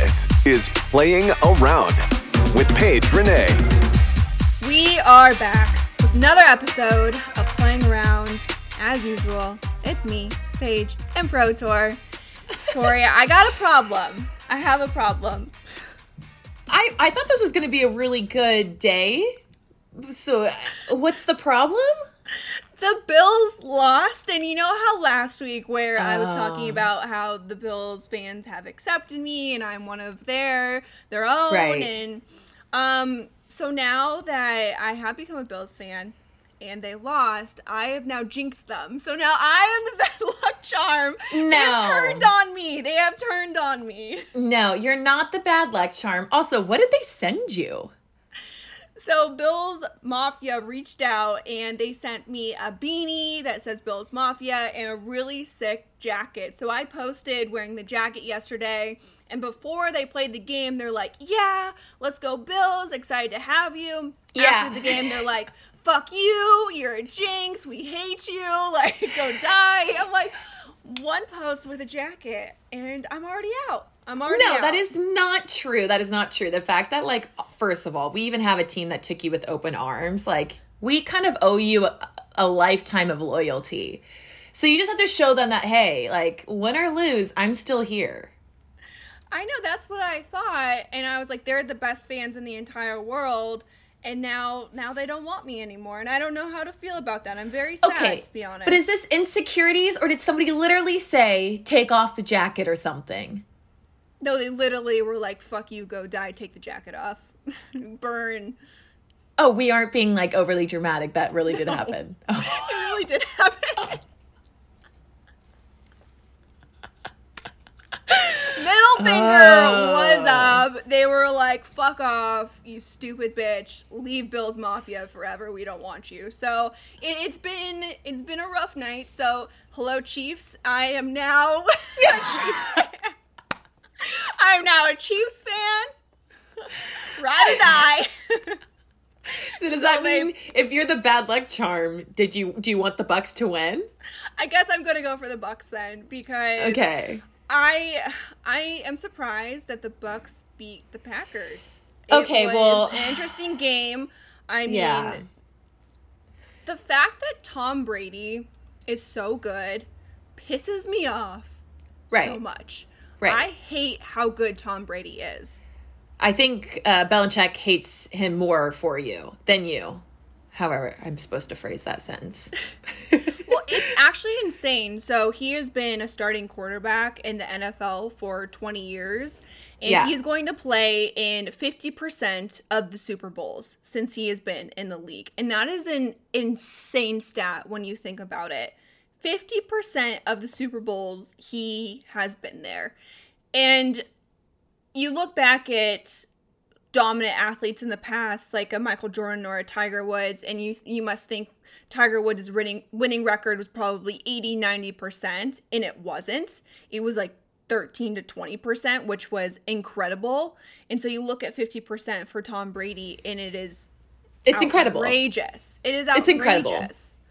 This is Playing Around with Paige Renee. We are back with another episode of Playing Around. As usual, it's me, Paige, and Pro Tour. Tori, I got a problem. I have a problem. I thought this was going to be a really good day. So, what's the problem? The Bills lost, and you know how last week where I was talking about how the Bills fans have accepted me and I'm one of their own, right. And so now that I have become a Bills fan and they lost, I have now jinxed them. So now I am the bad luck charm. No. They have turned on me. They have turned on me. No, you're not the bad luck charm. Also, what did they send you? So Bills Mafia reached out and they sent me a beanie that says Bills Mafia and a really sick jacket. So I posted wearing the jacket yesterday, and before they played the game, they're like, yeah, let's go Bills, excited to have you. Yeah. After the game, they're like, fuck you, you're a jinx, we hate you, like, go die. I'm like, one post with a jacket and I'm already out. No, that is not true. That is not true. The fact that, like, first of all, we even have a team that took you with open arms. Like, we kind of owe you a lifetime of loyalty. So you just have to show them that, hey, like, win or lose, I'm still here. I know, that's what I thought. And I was like, they're the best fans in the entire world. And now they don't want me anymore. And I don't know how to feel about that. I'm very sad, to be honest. But is this insecurities, or did somebody literally say, take off the jacket or something? No, they literally were like, fuck you, go die, take the jacket off. Burn. Oh, we aren't being, like, overly dramatic. That really did happen. Oh. It really did happen. Middle finger was up. They were like, fuck off, you stupid bitch. Leave Bills Mafia forever. We don't want you. So it's been a rough night. So hello, Chiefs. I am now I'm now a Chiefs fan. Ride or die. So does that mean if you're the bad luck charm, do you want the Bucks to win? I guess I'm gonna go for the Bucks then, because okay. I am surprised that the Bucks beat the Packers. It was an interesting game. I mean, the fact that Tom Brady is so good pisses me off so much. Right. I hate how good Tom Brady is. I think Belichick hates him more for you than you. However, I'm supposed to phrase that sentence. Well, it's actually insane. So he has been a starting quarterback in the NFL for 20 years. And he's going to play in 50% of the Super Bowls since he has been in the league. And that is an insane stat when you think about it. 50% of the Super Bowls, he has been there. And you look back at dominant athletes in the past, like a Michael Jordan or a Tiger Woods, and you must think Tiger Woods' winning record was probably 80-90%, and it wasn't. It was like 13 to 20%, which was incredible. And so you look at 50% for Tom Brady, and it's incredible. Outrageous. It is outrageous. It's incredible.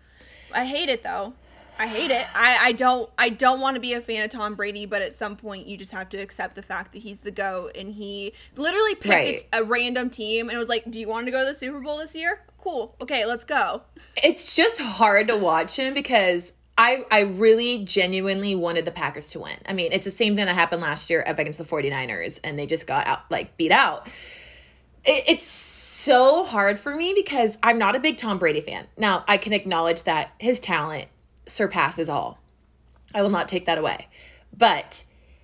I hate it though. I hate it. I don't want to be a fan of Tom Brady, but at some point you just have to accept the fact that he's the GOAT, and he literally picked a random team and was like, do you want to go to the Super Bowl this year? Cool. Okay, let's go. It's just hard to watch him because I really genuinely wanted the Packers to win. I mean, it's the same thing that happened last year up against the 49ers, and they just got beat out. It's so hard for me because I'm not a big Tom Brady fan. Now, I can acknowledge that his talent surpasses all. I will not take that away. But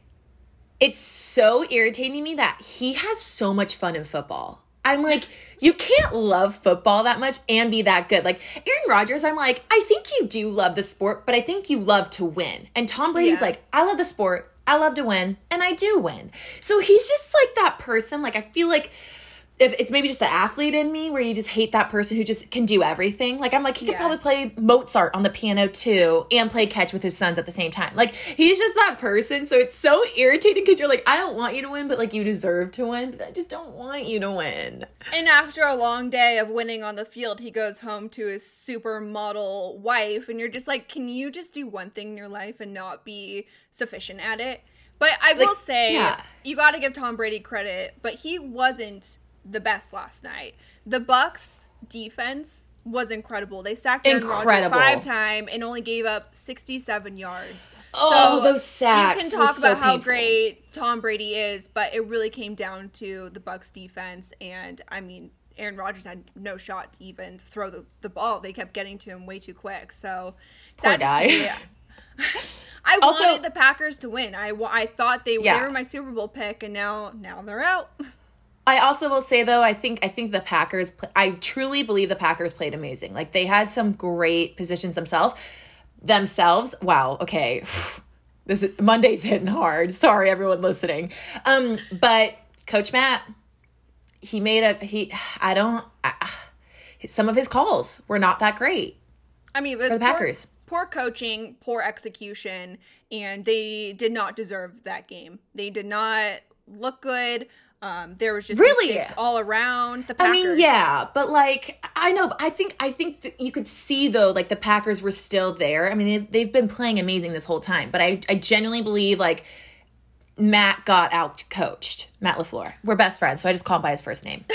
it's so irritating me that he has so much fun in football. I'm like, you can't love football that much and be that good. Like, Aaron Rodgers, I'm like, I think you do love the sport, but I think you love to win. And Tom Brady's like, I love the sport, I love to win, and I do win. So he's just like that person. Like, I feel like if it's maybe just the athlete in me where you just hate that person who just can do everything. Like, I'm like, he could probably play Mozart on the piano too and play catch with his sons at the same time. Like, he's just that person. So it's so irritating because you're like, I don't want you to win, but like, you deserve to win. But I just don't want you to win. And after a long day of winning on the field, he goes home to his supermodel wife. And you're just like, can you just do one thing in your life and not be sufficient at it? But I will say, you got to give Tom Brady credit, but he wasn't the best last night. The Bucs defense was incredible. They sacked Aaron Rodgers 5 times and only gave up 67 yards. Oh, so those sacks! You can talk about how great Tom Brady is, but it really came down to the Bucs defense. And I mean, Aaron Rodgers had no shot to even throw the ball. They kept getting to him way too quick. So poor guy. I wanted the Packers to win. I thought they were my Super Bowl pick, and now they're out. I also will say, though, I think the Packers, I truly believe the Packers played amazing. Like, they had some great positions themselves. Wow, okay. Monday's hitting hard. Sorry, everyone listening. But Coach Matt, some of his calls were not that great. I mean, it was for the Packers. Poor coaching, poor execution, and they did not deserve that game. They did not look good. There was just mistakes all around the Packers. I mean, yeah, but like, I know, I think that you could see, though, like, the Packers were still there. I mean, they've been playing amazing this whole time, but I genuinely believe, like, Matt got out-coached. Matt LaFleur. We're best friends, so I just call him by his first name.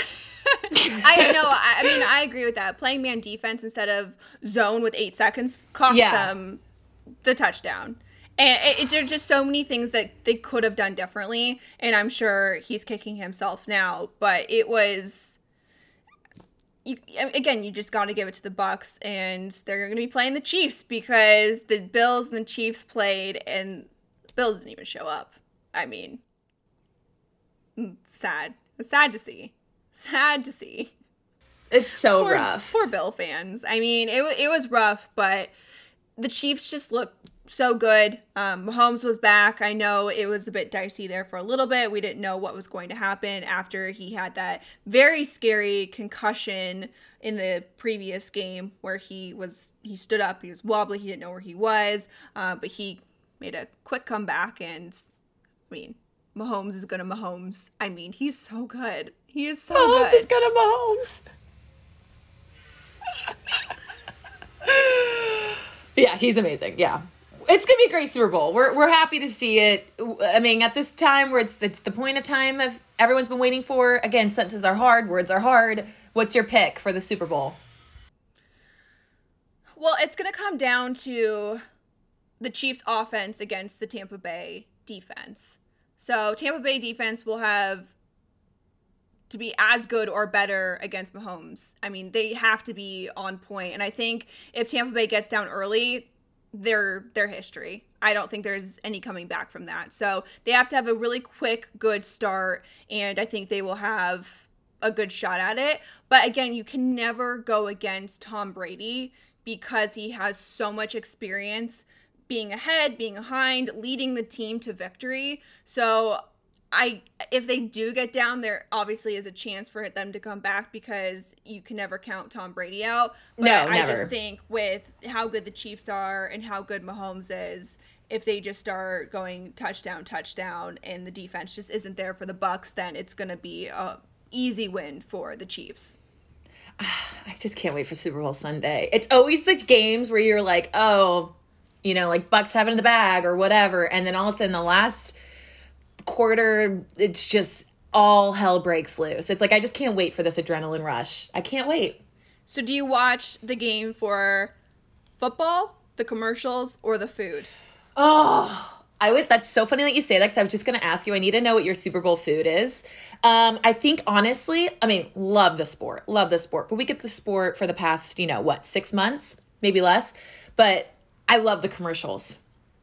I agree with that. Playing man defense instead of zone with 8 seconds cost them the touchdown. And there's just so many things that they could have done differently, and I'm sure he's kicking himself now. But it was, you just got to give it to the Bucs, and they're going to be playing the Chiefs because the Bills and the Chiefs played, and the Bills didn't even show up. I mean, sad. It's sad to see. Sad to see. It's so rough. Poor Bill fans. I mean, it was rough, but the Chiefs just looked so good. Mahomes was back. I know it was a bit dicey there for a little bit. We didn't know what was going to happen after he had that very scary concussion in the previous game where he stood up, he was wobbly, he didn't know where he was, but he made a quick comeback, and I mean, Mahomes is gonna Mahomes. I mean, he's so good. He is so good. Mahomes is gonna Mahomes. Yeah, he's amazing. Yeah. It's going to be a great Super Bowl. We're happy to see it. I mean, at this time where it's the point of time of everyone's been waiting for. Again, sentences are hard. Words are hard. What's your pick for the Super Bowl? Well, it's going to come down to the Chiefs offense against the Tampa Bay defense. So Tampa Bay defense will have to be as good or better against Mahomes. I mean, they have to be on point. And I think if Tampa Bay gets down early, their history. I don't think there's any coming back from that. So they have to have a really quick, good start, and I think they will have a good shot at it. But again, you can never go against Tom Brady because he has so much experience being ahead, being behind, leading the team to victory. So if they do get down, there obviously is a chance for them to come back because you can never count Tom Brady out. But never. I just think with how good the Chiefs are and how good Mahomes is, if they just start going touchdown, and the defense just isn't there for the Bucs, then it's going to be a easy win for the Chiefs. I just can't wait for Super Bowl Sunday. It's always the games where you're like, oh, you know, like Bucs have it in the bag or whatever, and then all of a sudden the last quarter, it's just all hell breaks loose. It's like I just can't wait for this adrenaline rush. I can't wait. So do you watch the game for football, the commercials, or the food? Oh, that's so funny that you say that, because I was just going to ask you. I need to know what your Super Bowl food is. I think honestly, I mean, love the sport, but we get the sport for the past 6 months, maybe less, but I love the commercials.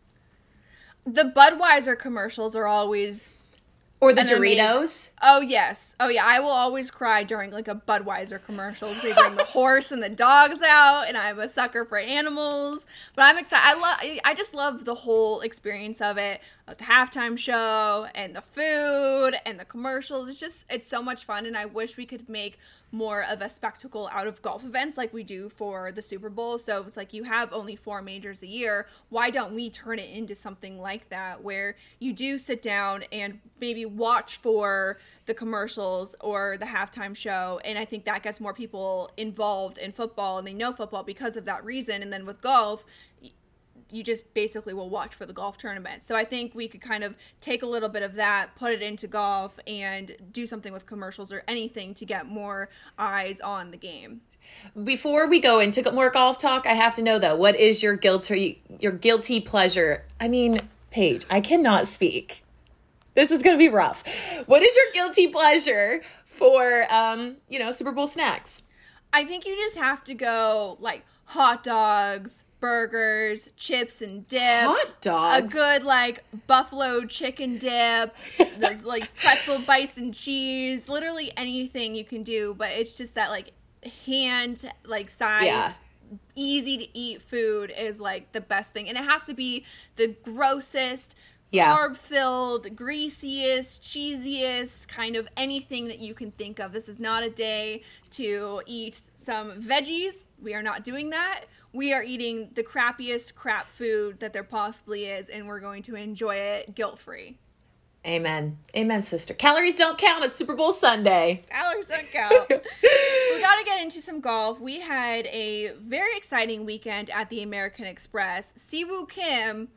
The Budweiser commercials are always... Or the Doritos. Oh, yes. Oh, yeah. I will always cry during, like, a Budweiser commercial. They bring the horse and the dogs out, and I'm a sucker for animals. But I'm excited. I just love the whole experience of it. The halftime show and the food and the commercials. It's so much fun, and I wish we could make more of a spectacle out of golf events like we do for the Super Bowl. So it's like you have only 4 majors a year. Why don't we turn it into something like that where you do sit down and maybe watch for the commercials or the halftime show? And I think that gets more people involved in football, and they know football because of that reason. And then with golf, you just basically will watch for the golf tournament. So I think we could kind of take a little bit of that, put it into golf, and do something with commercials or anything to get more eyes on the game. Before we go into more golf talk, I have to know, though, what is your guilty pleasure? I mean, Paige, I cannot speak. This is going to be rough. What is your guilty pleasure for, Super Bowl snacks? I think you just have to go, like, hot dogs, burgers, chips and dip. Hot dogs? A good, like, buffalo chicken dip, those, like, pretzel bites and cheese. Literally anything you can do, but it's just that, like, hand, like, sized, easy to eat food is, like, the best thing. And it has to be the grossest, carb-filled, greasiest, cheesiest, kind of anything that you can think of. This is not a day to eat some veggies. We are not doing that. We are eating the crappiest crap food that there possibly is, and we're going to enjoy it guilt-free. Amen. Amen, sister. Calories don't count. It's Super Bowl Sunday. Calories don't count. We got to get into some golf. We had a very exciting weekend at the American Express. Siwoo Kim...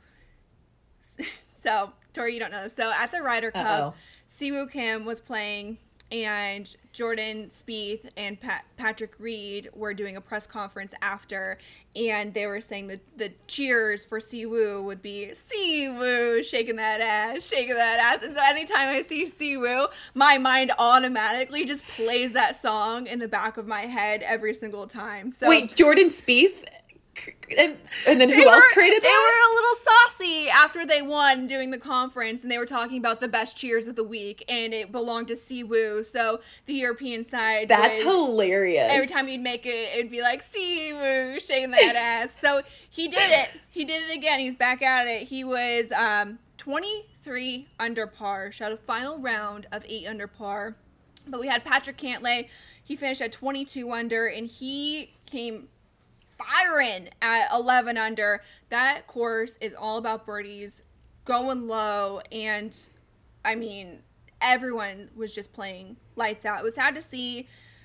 So, Tori, you don't know this. So, at the Ryder Cup, Siwoo Kim was playing, and Jordan Spieth and Patrick Reed were doing a press conference after, and they were saying that the cheers for Siwoo would be, Siwoo, shaking that ass. And so, anytime I see Siwoo, my mind automatically just plays that song in the back of my head every single time. So, wait, Jordan Spieth? And then who else created that? They were a little saucy after they won doing the conference, and they were talking about the best cheers of the week, and it belonged to Siwoo. So the European side, that's hilarious. Every time you'd make it, it'd be like Siwoo shaking that ass. So he did it. He did it again. He's back at it. He was 23 under par, shot a final round of 8 under par. But we had Patrick Cantlay. He finished at 22 under, and he came firing at 11 under. That course is all about birdies, going low, and I mean, everyone was just playing lights out. It was sad to see.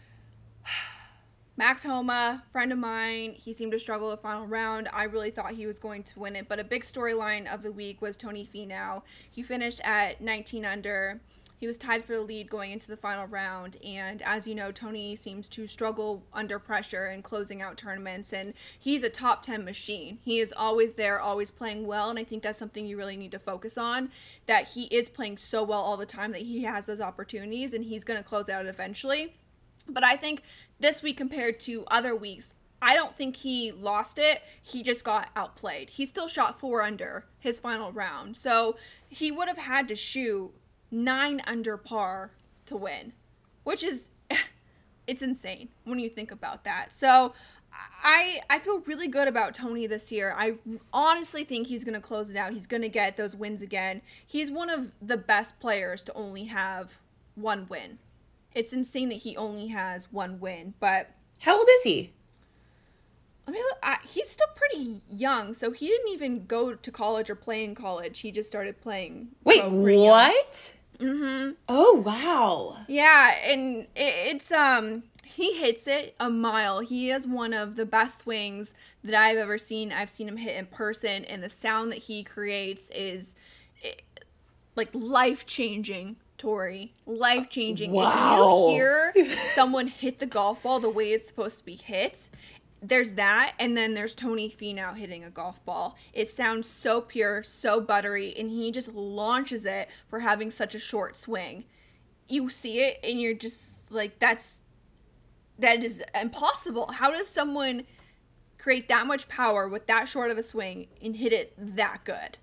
Max Homa, friend of mine, he seemed to struggle the final round. I really thought he was going to win it, but a big storyline of the week was Tony Finau. He finished at 19 under. He was tied for the lead going into the final round, and as you know, Tony seems to struggle under pressure and closing out tournaments, and he's a top 10 machine. He is always there, always playing well, and I think that's something you really need to focus on, that he is playing so well all the time that he has those opportunities, and he's going to close out eventually. But I think this week compared to other weeks, I don't think he lost it. He just got outplayed. He still shot 4 under his final round, so he would have had to shoot 9 under par to win, which is, it's insane when you think about that. So I feel really good about Tony this year. I honestly think he's going to close it out. He's going to get those wins again. He's one of the best players to only have 1 win. It's insane that he only has 1 win, but... How old is he? I mean, he's still pretty young, so he didn't even go to college or play in college. He just started playing. Wait, what? Mm-hmm. Oh, wow. Yeah, and it's he hits it a mile. He has one of the best swings that I've ever seen. I've seen him hit in person, and the sound that he creates is like life-changing, Tori. Life-changing. Wow. If you hear someone hit the golf ball the way it's supposed to be hit, there's that, and then there's Tony Finau hitting a golf ball. It sounds so pure, so buttery, and he just launches it for having such a short swing. You see it, and you're just like, that is impossible. How does someone create that much power with that short of a swing and hit it that good?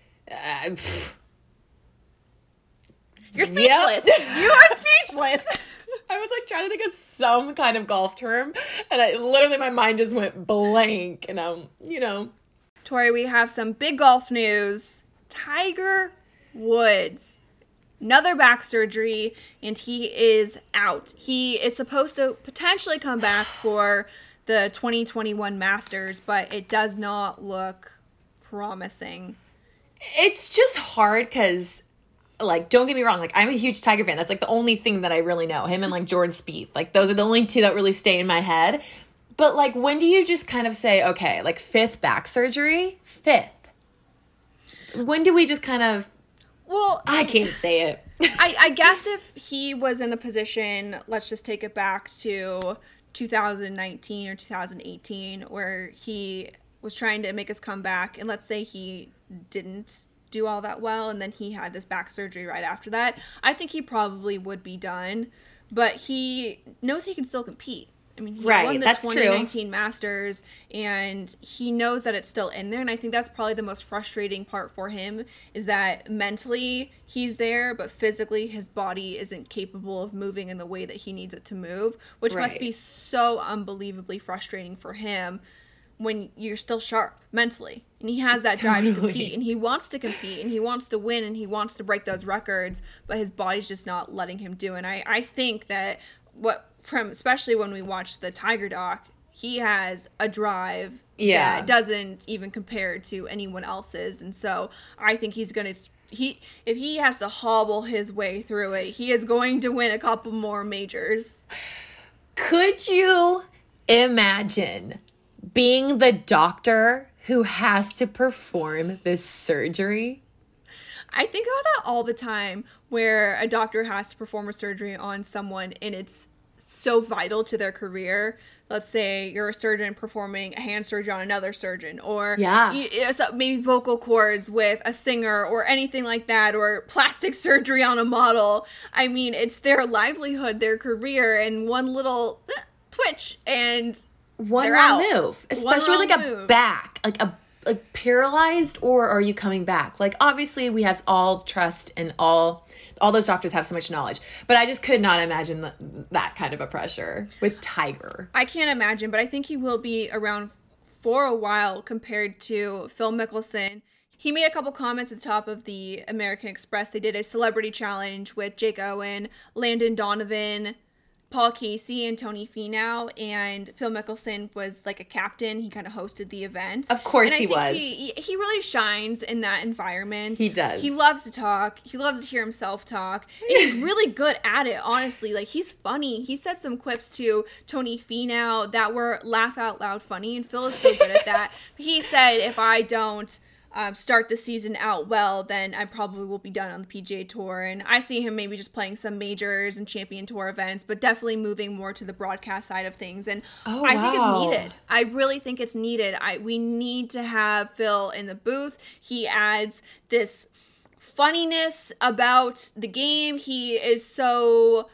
You're speechless. Yep. You are speechless. I was like trying to think of some kind of golf term, and my mind just went blank, and Tori, we have some big golf news. Tiger Woods, another back surgery, and he is out. He is supposed to potentially come back for the 2021 Masters, but it does not look promising. It's just hard because... Like, don't get me wrong, like, I'm a huge Tiger fan. That's, like, the only thing that I really know. Him and, like, Jordan Spieth. Like, those are the only 2 that really stay in my head. But, like, when do you just kind of say, okay, like, 5th back surgery? 5th. When do we just kind of... Well, I can't say it. I guess if he was in a position, let's just take it back to 2019 or 2018, where he was trying to make his comeback, and let's say he didn't do all that well, and then he had this back surgery right after that, I think he probably would be done. But he knows he can still compete. I mean, he won the 2019 Masters, and he knows that it's still in there. And I think that's probably the most frustrating part for him, is that mentally he's there, but physically his body isn't capable of moving in the way that he needs it to move, which must be so unbelievably frustrating for him when you're still sharp mentally. And he has that drive to compete, and he wants to compete, and he wants to win, and he wants to break those records, but his body's just not letting him do it. And I think that especially when we watch the Tiger doc, he has a drive that doesn't even compare to anyone else's. And so I think he's going to, if he has to hobble his way through it, he is going to win a couple more majors. Could you imagine being the doctor who has to perform this surgery? I think about that all the time, where a doctor has to perform a surgery on someone and it's so vital to their career. Let's say you're a surgeon performing a hand surgery on another surgeon, or maybe vocal cords with a singer or anything like that, or plastic surgery on a model. I mean, it's their livelihood, their career, and one little twitch and one wrong move, especially with like a back, like paralyzed, or are you coming back? Like, obviously we have all trust and all those doctors have so much knowledge, but I just could not imagine that kind of a pressure with Tiger. I can't imagine, but I think he will be around for a while compared to Phil Mickelson. He made a couple comments at the top of the American Express. They did a celebrity challenge with Jake Owen, Landon Donovan, Paul Casey, and Tony Finau, and Phil Mickelson was like a captain. He kind of hosted the event. Of course he was. He really shines in that environment. He does. He loves to talk. He loves to hear himself talk. And he's really good at it, honestly. Like, he's funny. He said some quips to Tony Finau that were laugh out loud funny, and Phil is so good at that. He said, if I don't start the season out well, then I probably will be done on the PGA Tour. And I see him maybe just playing some majors and champion tour events, but definitely moving more to the broadcast side of things. And I think it's needed. I really think it's needed. We need to have Phil in the booth. He adds this funniness about the game. He is so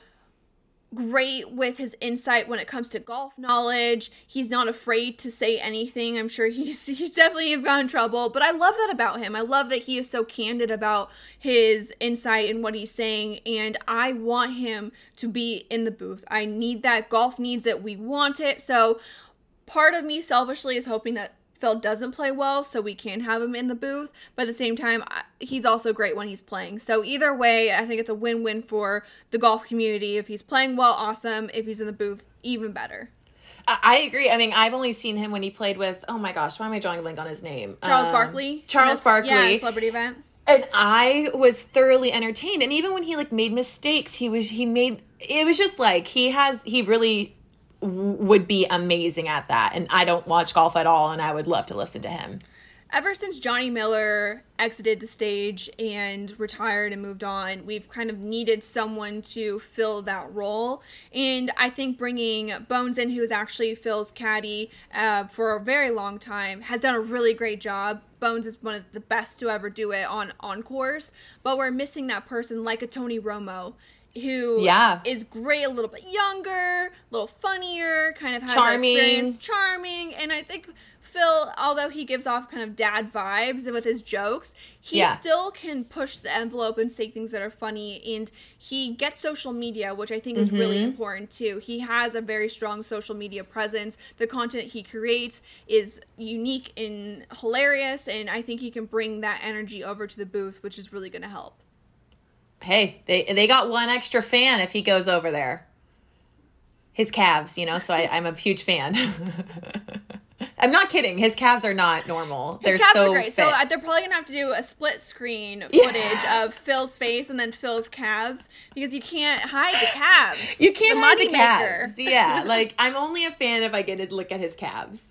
great with his insight when it comes to golf knowledge. He's not afraid to say anything. I'm sure he's definitely gotten in trouble, but I love that about him. I love that he is so candid about his insight and what he's saying, and I want him to be in the booth. I need that. Golf needs it. We want it. So part of me selfishly is hoping that Phil doesn't play well so we can have him in the booth, but at the same time, he's also great when he's playing. So either way, I think it's a win-win for the golf community. If he's playing well, awesome. If he's in the booth, even better. I agree. I mean, I've only seen him when he played with, oh my gosh, why am I drawing a blank on his name? Charles Barkley. Charles Barkley. Yeah, celebrity event. And I was thoroughly entertained. And even when he like made mistakes, it was just like, he really would be amazing at that. And I don't watch golf at all, and I would love to listen to him. Ever since Johnny Miller exited the stage and retired and moved on, we've kind of needed someone to fill that role. And I think bringing Bones in, who is actually Phil's caddy for a very long time, has done a really great job. Bones is one of the best to ever do it on course, but we're missing that person like a Tony Romo, who is great, a little bit younger, a little funnier, kind of has charming. That experience, charming. And I think Phil, although he gives off kind of dad vibes with his jokes, he still can push the envelope and say things that are funny. And he gets social media, which I think is really important too. He has a very strong social media presence. The content he creates is unique and hilarious, and I think he can bring that energy over to the booth, which is really going to help. Hey, they got one extra fan if he goes over there. His Cavs, so I'm a huge fan. I'm not kidding. His calves are not normal. His calves are great. Fit. So they're probably going to have to do a split screen footage of Phil's face and then Phil's calves because you can't hide the calves. You can't hide the calves. Yeah, like I'm only a fan if I get to look at his calves.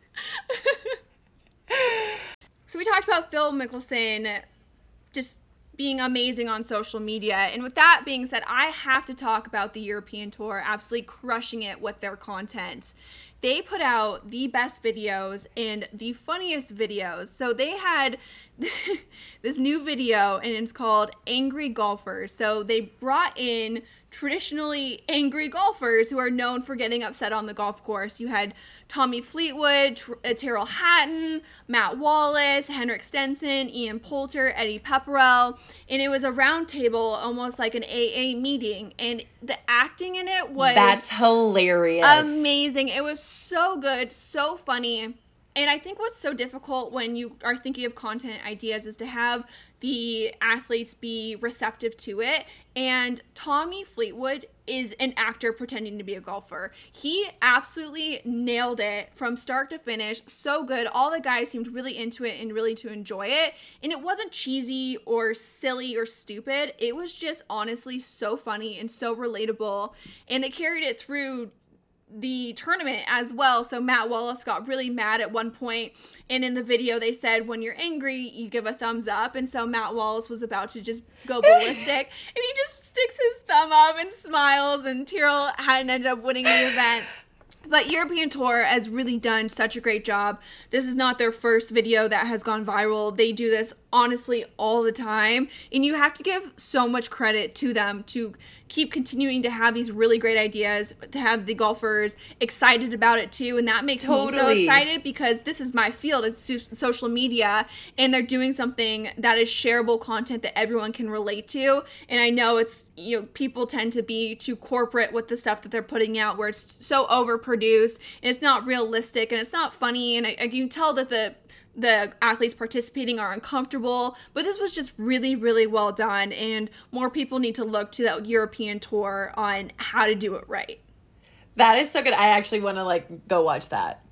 So we talked about Phil Mickelson just being amazing on social media. And with that being said, I have to talk about the European Tour absolutely crushing it with their content. They put out the best videos and the funniest videos. So they had this new video and it's called Angry Golfers. So they brought in traditionally angry golfers who are known for getting upset on the golf course. You had Tommy Fleetwood, Tyrrell Hatton, Matt Wallace, Henrik Stenson, Ian Poulter, Eddie Pepperell, and it was a round table, almost like an AA meeting, and the acting in it was... That's hilarious. Amazing. It was so good, so funny. And I think what's so difficult when you are thinking of content ideas is to have the athletes be receptive to it. And Tommy Fleetwood is an actor pretending to be a golfer. He absolutely nailed it from start to finish. So good. All the guys seemed really into it and really to enjoy it. And it wasn't cheesy or silly or stupid. It was just honestly so funny and so relatable. And they carried it through the tournament as well. So Matt Wallace got really mad at one point, and in the video they said when you're angry you give a thumbs up, and so Matt Wallace was about to just go ballistic and he just sticks his thumb up and smiles, and Tyrrell hadn't ended up winning the event. But European Tour has really done such a great job. This is not their first video that has gone viral. They do this honestly all the time. And you have to give so much credit to them to keep continuing to have these really great ideas, to have the golfers excited about it too. And that makes me so excited because this is my field. It's social media, and they're doing something that is shareable content that everyone can relate to. And I know it's, you know, people tend to be too corporate with the stuff that they're putting out where it's so overproduced and it's not realistic and it's not funny. And I can tell that the athletes participating are uncomfortable, but this was just really, really well done, and more people need to look to that European Tour on how to do it right. That is so good. I actually want to go watch that.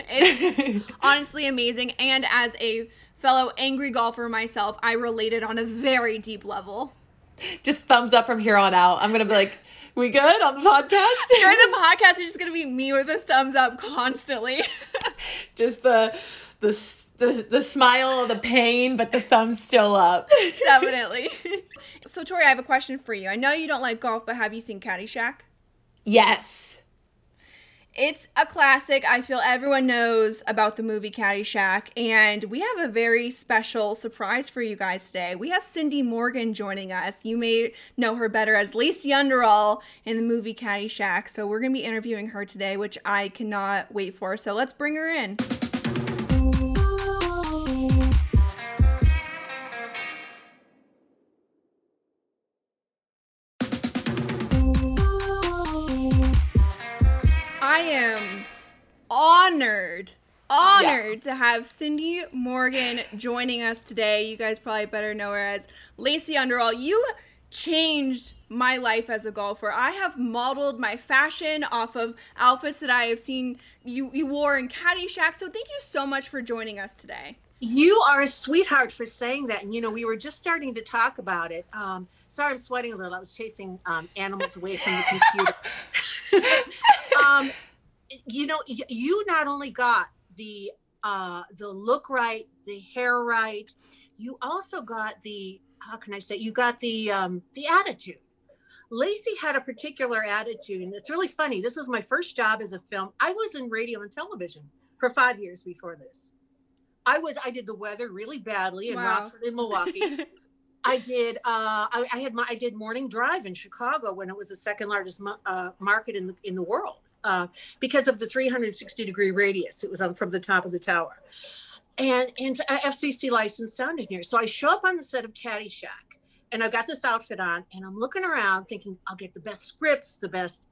It's honestly amazing, and as a fellow angry golfer myself, I related on a very deep level. Just thumbs up from here on out. I'm gonna be like, we good on the podcast? During the podcast, it's just gonna be me with a thumbs up constantly. Just the smile of the pain, but the thumb's still up. Definitely. So, Tori, I have a question for you. I know you don't like golf, but have you seen Caddyshack? Yes. It's a classic. I feel everyone knows about the movie Caddyshack, and we have a very special surprise for you guys today. We have Cindy Morgan joining us. You may know her better as Lacey Underall in the movie Caddyshack, so we're going to be interviewing her today, which I cannot wait for. So let's bring her in. I am honored to have Cindy Morgan joining us today. You guys probably better know her as Lacey Underall. You changed my life as a golfer. I have modeled my fashion off of outfits that I have seen you wore in Caddyshack. So thank you so much for joining us today. You are a sweetheart for saying that. And, we were just starting to talk about it. Sorry, I'm sweating a little. I was chasing animals away from the computer. You not only got the look right, the hair right, you also got you got the attitude. Lacey had a particular attitude, and it's really funny. This was my first job as a film. I was in radio and television for 5 years before this. I did the weather really badly in Rockford and Milwaukee. I did. I did morning drive in Chicago when it was the second largest market in the world because of the 360-degree radius. It was from the top of the tower, and FCC licensed sound engineer. So I show up on the set of Caddyshack, and I've got this outfit on, and I'm looking around thinking I'll get the best scripts, the best.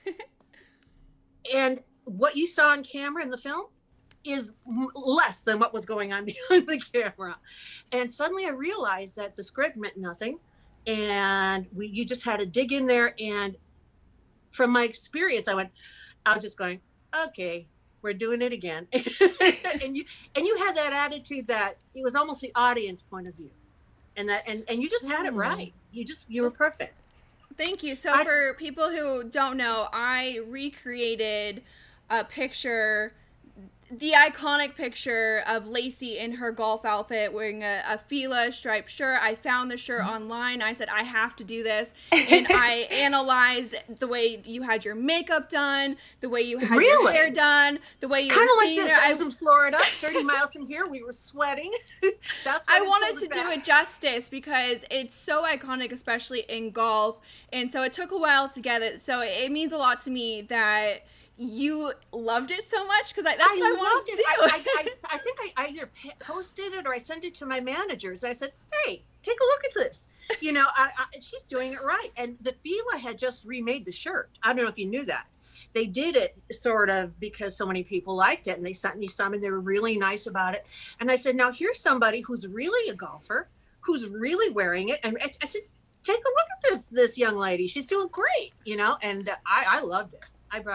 And what you saw on camera in the film is less than what was going on behind the camera. And suddenly I realized that the script meant nothing. And you just had to dig in there. And from my experience, I was just going, okay, we're doing it again. and you had that attitude that it was almost the audience point of view. And you just had it right. You were perfect. Thank you. So for people who don't know, I recreated a picture, the iconic picture of Lacey in her golf outfit wearing a Fila striped shirt. I found the shirt online. I said, I have to do this. And I analyzed the way you had your makeup done, the way you had your hair done, the way you kind were of like this. I was in Florida, 30 miles from here. We were sweating. That's I wanted to do it justice because it's so iconic, especially in golf. And so it took a while to get it. So it means a lot to me that you loved it so much, because that's what I wanted to do. I think I either posted it or I sent it to my managers. I said, hey, take a look at this. You know, she's doing it right. And the Fila had just remade the shirt. I don't know if you knew that. They did it sort of because so many people liked it, and they sent me some, and they were really nice about it. And I said, now here's somebody who's really a golfer, who's really wearing it. And I said, take a look at this young lady. She's doing great, you know, and I loved it.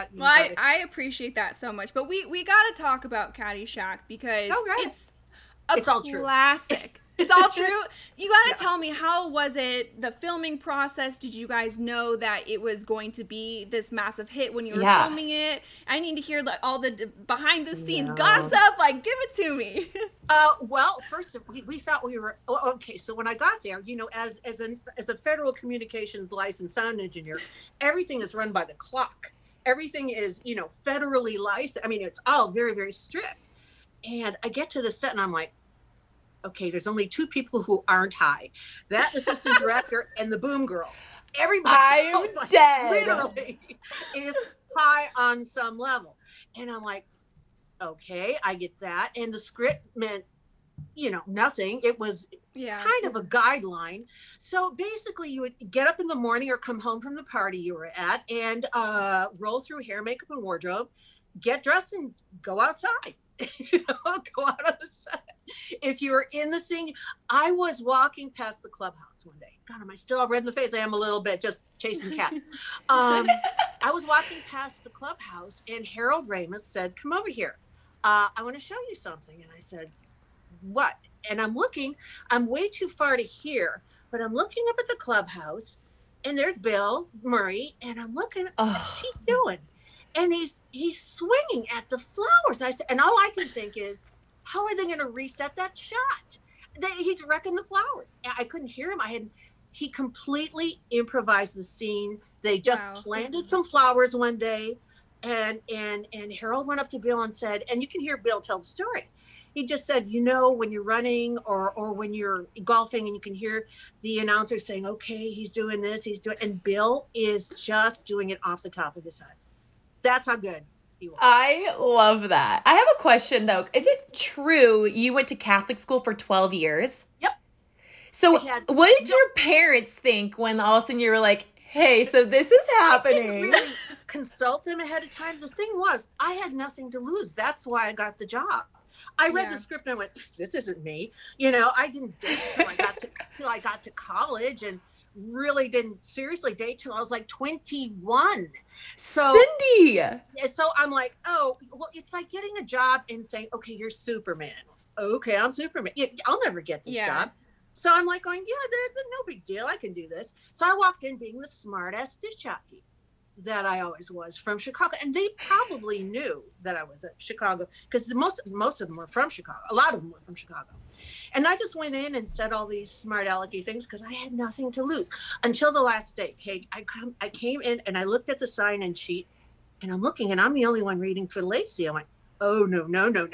I appreciate that so much, but we got to talk about Caddyshack because it's all true. Classic. It's all true. You got to tell me, how was it, the filming process? Did you guys know that it was going to be this massive hit when you were filming it? I need to hear all the behind the scenes gossip. Like, give it to me. Well, first we thought we were okay. So when I got there, you know, as a federal communications licensed sound engineer, everything is run by the clock. Everything is, you know, federally licensed. I mean, it's all very, very strict. And I get to the set and I'm like, okay, there's only two people who aren't high. That assistant director and the boom girl. Everybody else, literally is high on some level. And I'm like, okay, I get that. And the script meant, you know, nothing. It was kind of a guideline. So basically you would get up in the morning or come home from the party you were at and roll through hair, makeup, and wardrobe, get dressed and go outside. You know, go out on the set. If you were in the scene, I was walking past the clubhouse one day. God, am I still red in the face? I am a little bit, just chasing cat. I was walking past the clubhouse and Harold Ramis said, come over here. I want to show you something. And I said, what? And I'm way too far to hear, but I'm looking up at the clubhouse and there's Bill Murray and I'm looking, what's he doing? And he's swinging at the flowers. I said, and all I can think is, how are they going to reset that shot? He's wrecking the flowers. I couldn't hear him. He completely improvised the scene. They just planted some flowers one day, and Harold went up to Bill and said, and you can hear Bill tell the story. He just said, you know, when you're running or when you're golfing and you can hear the announcer saying, okay, he's doing this, and Bill is just doing it off the top of his head. That's how good he was. I love that. I have a question, though. Is it true you went to Catholic school for 12 years? Yep. So what did your parents think when all of a sudden you were like, hey, so this is happening? I didn't really consult them ahead of time. The thing was, I had nothing to lose. That's why I got the job. I read the script and went, this isn't me. You know, I didn't date till I got to college, and really didn't seriously date till I was like 21. So Cindy. So I'm like, oh, well, it's like getting a job and saying, okay, you're Superman. Okay, I'm Superman. I'll never get this job. So I'm like going, no big deal. I can do this. So I walked in being the smart ass disc jockey that I always was from Chicago. And they probably knew that I was at Chicago because most of them were from Chicago. A lot of them were from Chicago. And I just went in and said all these smart alecky things because I had nothing to lose until the last day. Paige, I came in and I looked at the sign-in sheet and I'm looking and I'm the only one reading for Lacey. I'm like, oh, no.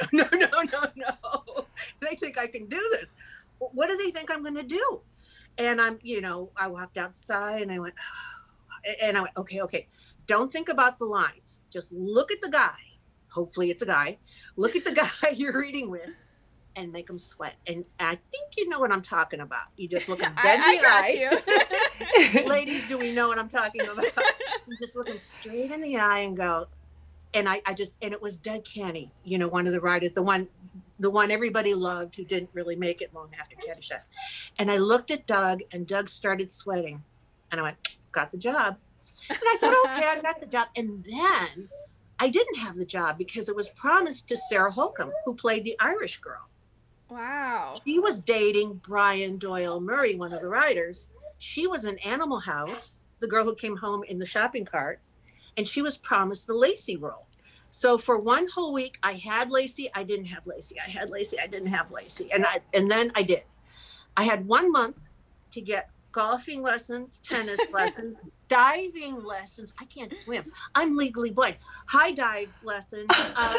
They think I can do this. What do they think I'm going to do? And I walked outside and I went, okay. Don't think about the lines. Just look at the guy. Hopefully it's a guy. Look at the guy you're reading with and make them sweat. And I think you know what I'm talking about. You just look them dead in the eye. Ladies, do we know what I'm talking about? You just look them straight in the eye and go, and and it was Doug Kenny, you know, one of the writers, the one everybody loved who didn't really make it long after Caddyshack. And I looked at Doug and Doug started sweating. And I went, got the job. And I said, okay, I got the job. And then I didn't have the job because it was promised to Sarah Holcomb, who played the Irish girl. Wow. She was dating Brian Doyle Murray, one of the writers. She was in Animal House, the girl who came home in the shopping cart, and she was promised the Lacey role. So for one whole week, I had Lacey, I didn't have Lacey. I had Lacey, I didn't have Lacey. And then I did. I had 1 month to get golfing lessons, tennis lessons, diving lessons. I can't swim. I'm legally blind. High dive lessons,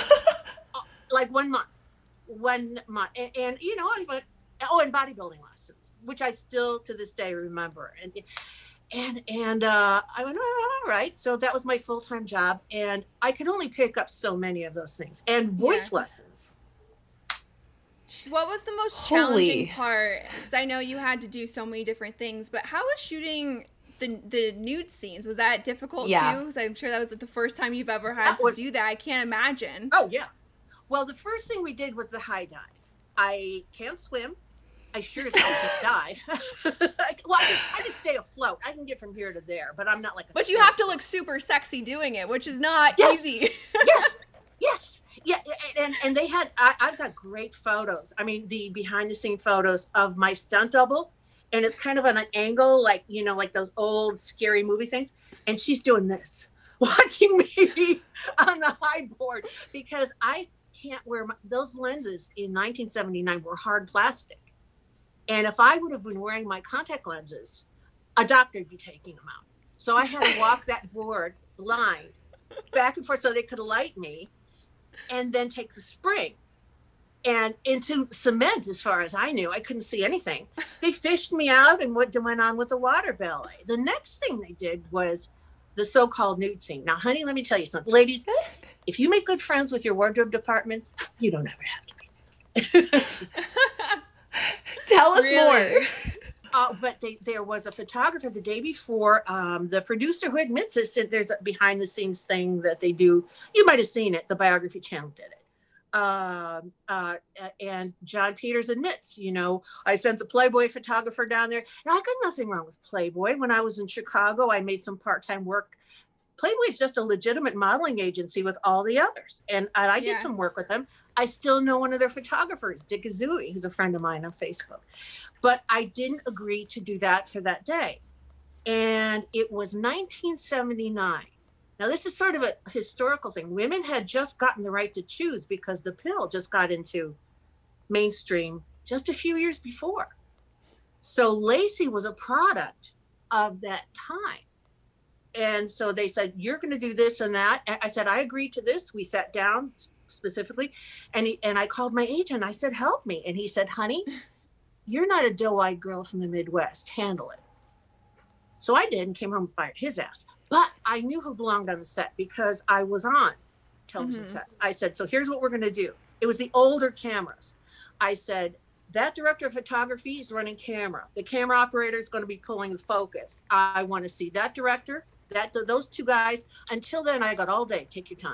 like 1 month. 1 month. And you know, I went, and bodybuilding lessons, which I still to this day remember. And I went, oh, all right. So that was my full-time job. And I could only pick up so many of those things. And voice lessons. What was the most challenging part? Because I know you had to do so many different things, but how was shooting the nude scenes? Was that difficult too? Because I'm sure that was the first time you've ever had to do that. I can't imagine. Oh, yeah. Well, the first thing we did was the high dive. I can't swim. I sure as hell can dive. Well, I can stay afloat. I can get from here to there, but I'm not like a But you have to look super sexy doing it, which is not easy. Yes. Yeah, and they had, I've got great photos. I mean, the behind the scene photos of my stunt double, and it's kind of on an angle, like, you know, like those old scary movie things. And she's doing this, watching me on the high board, because I can't wear those lenses in 1979 were hard plastic. And if I would have been wearing my contact lenses, a doctor would be taking them out. So I had to walk that board blind back and forth so they could light me, and then take the spring and into cement. As far as I knew, I couldn't see anything. They fished me out and went on with the water ballet. The next thing they did was the so-called nude scene. Now, honey, let me tell you something. Ladies, if you make good friends with your wardrobe department, you don't ever have to be. Tell us more. But there was a photographer the day before, the producer who admits this, there's a behind the scenes thing that they do. You might have seen it. The Biography Channel did it. And John Peters admits, you know, I sent the Playboy photographer down there. And I got nothing wrong with Playboy. When I was in Chicago, I made some part-time work. Playboy is just a legitimate modeling agency with all the others. And I did some work with them. I still know one of their photographers, Dick Azui, who's a friend of mine on Facebook. But I didn't agree to do that for that day. And it was 1979. Now, this is sort of a historical thing. Women had just gotten the right to choose because the pill just got into mainstream just a few years before. So Lacey was a product of that time. And so they said, you're going to do this and that. I said, I agreed to this. We sat down specifically. And I called my agent. I said, help me. And he said, honey, you're not a doe-eyed girl from the Midwest. Handle it. So I did, and came home and fired his ass. But I knew who belonged on the set because I was on television sets. I said, so here's what we're going to do. It was the older cameras. I said, that director of photography is running camera. The camera operator is going to be pulling the focus. I want to see that director, those two guys. Until then, I got all day. Take your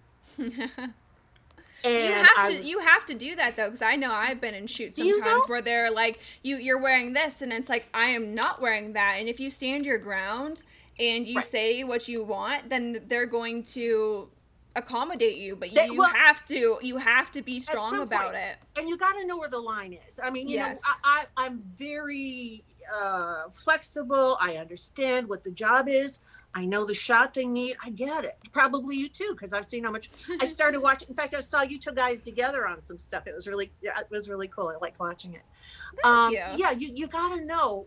time. And you have to do that though, because I know I've been in shoots sometimes where they're like, you're wearing this, and it's like, I am not wearing that. And if you stand your ground and you say what you want, then they're going to accommodate you. But you have to be strong about it. And you got to know where the line is. I mean, you know, I'm very flexible. I understand what the job is. I know the shot they need. I get it. Probably you too, because I've seen how much. I started watching. In fact, I saw you two guys together on some stuff. It was really cool. I liked watching it. Thank you. Yeah, you got to know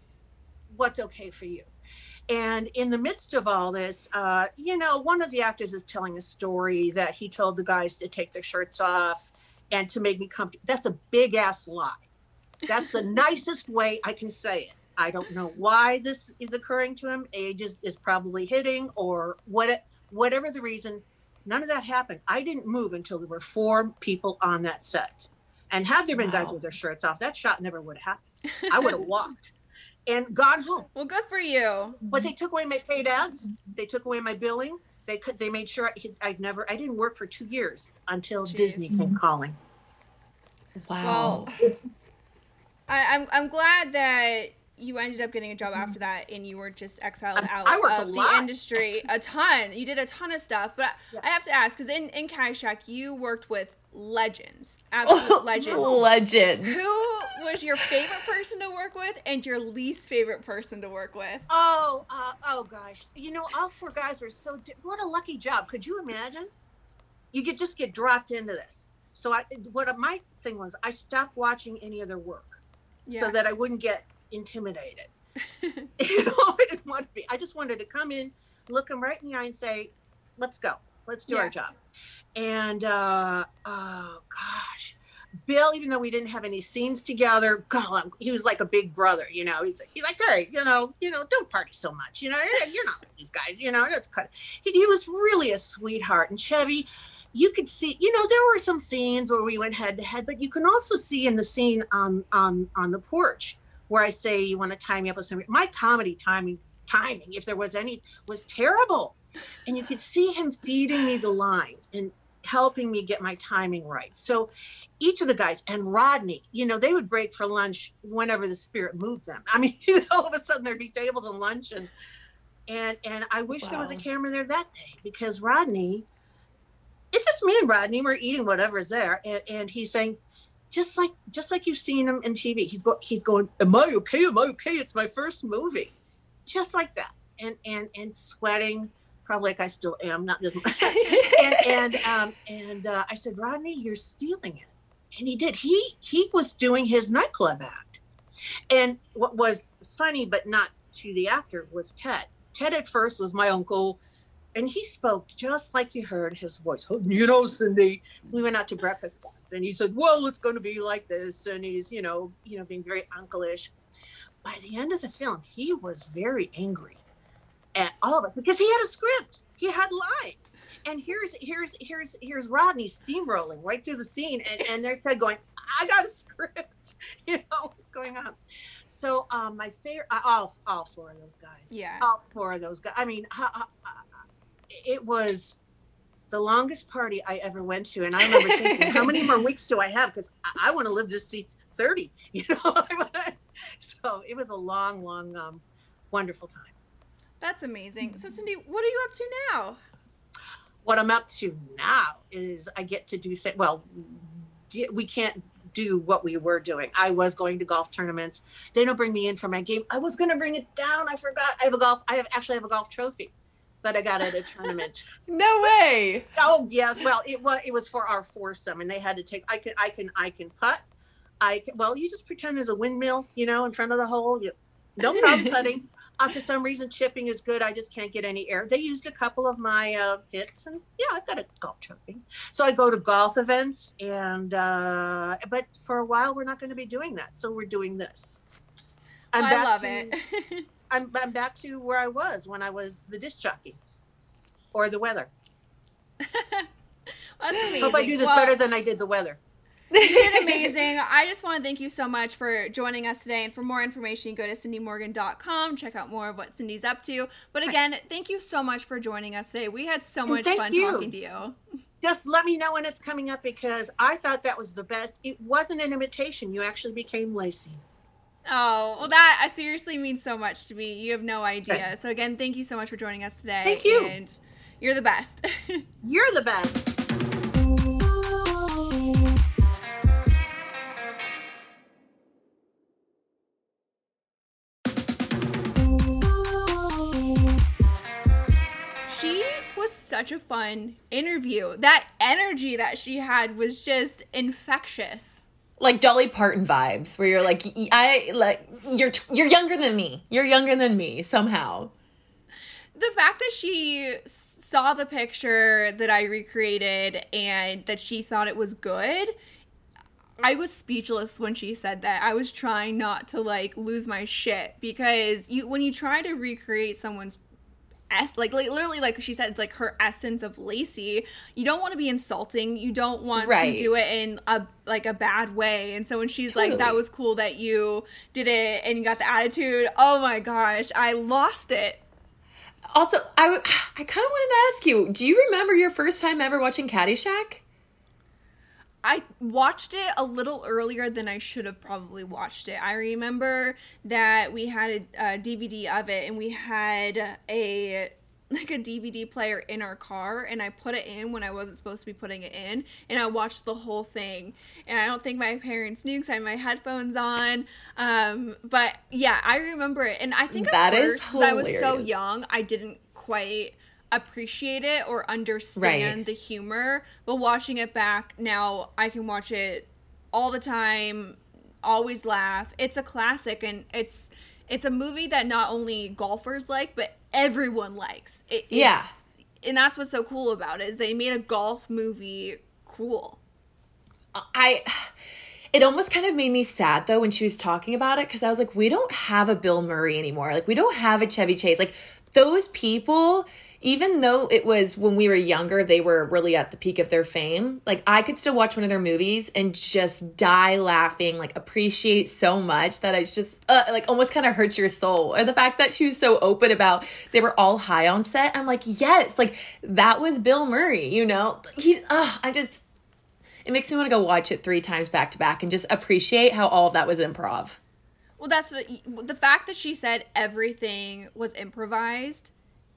what's okay for you. And in the midst of all this, you know, one of the actors is telling a story that he told the guys to take their shirts off and to make me comfortable. That's a big ass lie. That's the nicest way I can say it. I don't know why this is occurring to him. Age is probably hitting, or whatever the reason. None of that happened. I didn't move until there were 4 people on that set. And had there been guys with their shirts off, that shot never would have happened. I would have walked and gone home. Well, good for you. But they took away my paid ads. They took away my billing. They made sure I didn't work for 2 years until Disney came calling. Wow. Well, I'm glad that you ended up getting a job after that, and you were just exiled out I worked of a the lot. industry a ton. You did a ton of stuff, but I have to ask, because in Caddyshack, you worked with legends, absolute legends. Legends. Who was your favorite person to work with, and your least favorite person to work with? Oh gosh. You know, all four guys were what a lucky job. Could you imagine? You could just get dropped into this. So my thing was, I stopped watching any of their work so that I wouldn't get intimidated. You know, I didn't want to be. I just wanted to come in, look them right in the eye and say, let's go. Let's do our job. And, oh gosh, Bill, even though we didn't have any scenes together, God, he was like a big brother, you know, he's like, hey, you know, don't party so much, you know, you're not like these guys, you know, he was really a sweetheart. And Chevy, you could see, you know, there were some scenes where we went head to head, but you can also see in the scene on the porch where I say, you want to tie me up with something. My comedy timing, if there was any, was terrible. And you could see him feeding me the lines and helping me get my timing right. So each of the guys, and Rodney, you know, they would break for lunch whenever the spirit moved them. I mean, all of a sudden there'd be tables and lunch, and I wish there was a camera there that day, because Rodney, it's just me and Rodney, we're eating whatever's there, and he's saying, just like you've seen him in TV, he's going, am I okay? It's my first movie. Just like that. And sweating, probably like I still am, not just and I said, Rodney, you're stealing it. And he did. He was doing his nightclub act. And what was funny, but not to the actor, was Ted. Ted at first was my uncle, and he spoke just like you heard his voice. Oh, you know, Cindy, we went out to breakfast, and he said, well, it's going to be like this. And he's, you know, being very uncle-ish. By the end of the film, he was very angry at all of us because he had a script. He had lines. And here's Rodney steamrolling right through the scene, and they're going, I got a script. You know what's going on. So my favorite, all four of those guys. Yeah. All four of those guys. I mean, it was the longest party I ever went to, and I remember thinking, how many more weeks do I have? Because I want to live to see 30. You know. So it was a long, wonderful time. That's amazing. So Cindy, what are you up to now? What I'm up to now is I get to do things. Well, we can't do what we were doing. I was going to golf tournaments. They don't bring me in for my game. I was going to bring it down. I forgot. I actually have a golf trophy that I got at a tournament. No way. Oh yes. Well, it was for our foursome, and they had to take. I can putt. Well, you just pretend there's a windmill, you know, in front of the hole. No problem putting. For some reason, chipping is good. I just can't get any air. They used a couple of my hits, and yeah, I've got a golf trophy. So I go to golf events, and but for a while, we're not going to be doing that. So we're doing this. I love it. I'm back to where I was when I was the disc jockey, or the weather. That's amazing. Hope I do this better than I did the weather. You did amazing. I just want to thank you so much for joining us today. And for more information, go to cindymorgan.com. Check out more of what Cindy's up to. But again, thank you so much for joining us today. We had so much fun talking to you. Just let me know when it's coming up, because I thought that was the best. It wasn't an imitation. You actually became Lacey. Oh, well, that seriously means so much to me. You have no idea. Okay. So again, thank you so much for joining us today. Thank you. And you're the best. You're the best. Such a fun interview. That energy that she had was just infectious. Like Dolly Parton vibes, where you're like, you're younger than me. You're younger than me somehow. The fact that she saw the picture that I recreated and that she thought it was good, I was speechless when she said that. I was trying not to lose my shit, because when you try to recreate someone's literally, like she said, it's like her essence of Lacey. You don't want to be insulting. You don't want to do it in a bad way. And so when she's like, that was cool that you did it and you got the attitude, oh my gosh, I lost it. Also, I kind of wanted to ask you, do you remember your first time ever watching Caddyshack? I watched it a little earlier than I should have probably watched it. I remember that we had a DVD of it, and we had a DVD player in our car, and I put it in when I wasn't supposed to be putting it in, and I watched the whole thing. And I don't think my parents knew because I had my headphones on. But yeah, I remember it. And I think at first, because I was so young, I didn't quite appreciate it or understand the humor, but watching it back now, I can watch it all the time, always laugh. It's a classic, and it's a movie that not only golfers like, but everyone likes. And that's what's so cool about it, is they made a golf movie cool. It almost kind of made me sad, though, when she was talking about it, because I was like, we don't have a Bill Murray anymore. Like, we don't have a Chevy Chase. Like, those people, even though it was when we were younger, they were really at the peak of their fame. Like, I could still watch one of their movies and just die laughing, like, appreciate so much that it's just, like, almost kind of hurts your soul. And the fact that she was so open about they were all high on set, I'm like, yes, like, that was Bill Murray, you know? It makes me want to go watch it 3 times back to back and just appreciate how all of that was improv. Well, that's the fact that she said everything was improvised.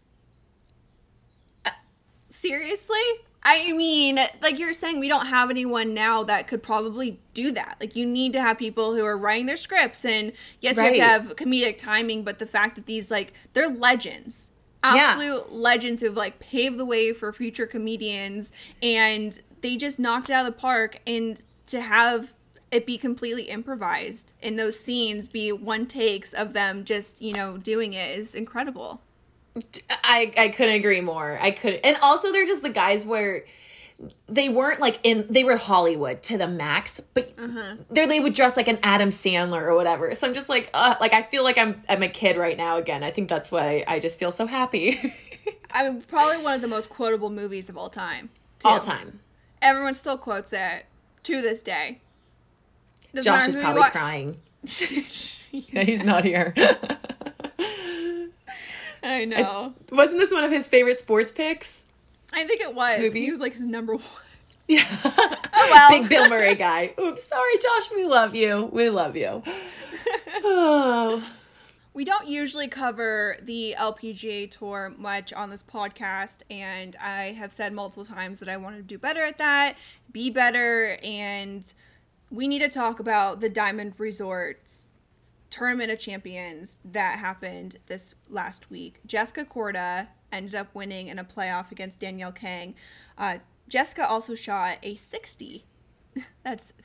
Seriously? I mean, like you're saying, we don't have anyone now that could probably do that. Like, you need to have people who are writing their scripts, and yes, you have to have comedic timing, but the fact that these, like, they're legends. Absolute legends who've, like, paved the way for future comedians, and they just knocked it out of the park. And to have it be completely improvised and those scenes be one takes of them just, you know, doing it is incredible. I couldn't agree more. I couldn't. And also, they're just the guys where they weren't like they were Hollywood to the max, but they would dress like an Adam Sandler or whatever. So I'm just like I feel like I'm a kid right now again. I think that's why I just feel so happy. I mean, probably one of the most quotable movies of all time. Too. All time. Everyone still quotes it to this day. Josh is probably crying. Yeah, he's not here. I know. Wasn't this one of his favorite sports picks? I think it was. Movie? He was like his number 1. Yeah. Oh, well. Big Bill Murray guy. Oops, sorry, Josh. We love you. We love you. Oh. We don't usually cover the LPGA Tour much on this podcast, and I have said multiple times that I want to do better at that, be better, and we need to talk about the Diamond Resorts Tournament of Champions that happened this last week. Jessica Korda ended up winning in a playoff against Danielle Kang. Jessica also shot a 60. That's